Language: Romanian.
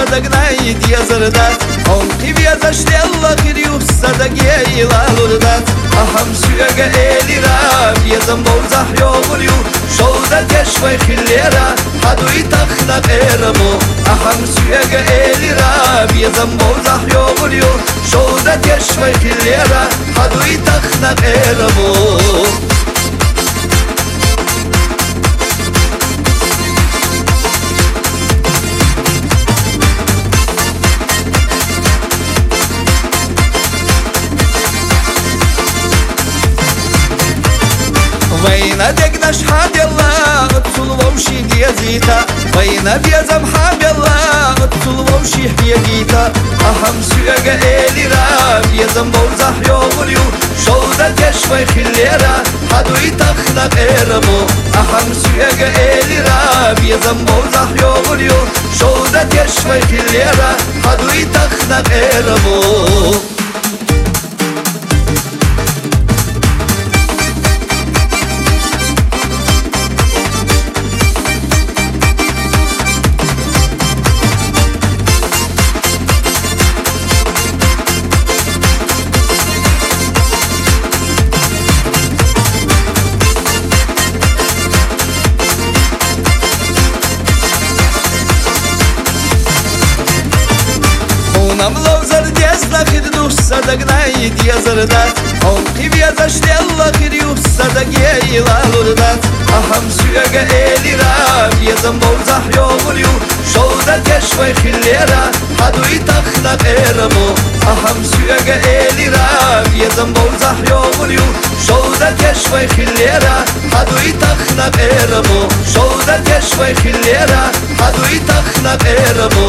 صدقنا يدي زردات Onki vyaza shtella khiriu sadagye ilalurdat Aham suyaga elira vyazam bozah yogulyu Shouda teshvay khilera hadu itakhna qeramo Aham suyaga elira vyazam bozah yogulyu Shouda teshvay khilera hadu itakhna qeramo Война дегнаш хабелла, отцулвовши дьязита Война вязам хабелла, отцулвовши дьягита Ахам сюяга элира, вязам бовзах йогурю Шоуда тешвай хиллера, хаду итахна эрамо Ахам сюяга элира, вязам бовзах йогурю Шоуда тешвай хиллера, хаду итахна эрамо Нам лозар дезна хидну садагна идия зарdat Onki vyaza shtella khiriu sadagye ilalurdat Aham suyaga elira vyazam bozah yogulyu Shouda teshvay khilera hadu itakhna qeramo Aham suyaga elira vyazam bozah yogulyu Shouda teshvay khilera hadu itakhna qeramo Shouda teshvay khilera hadu itakhna qeramo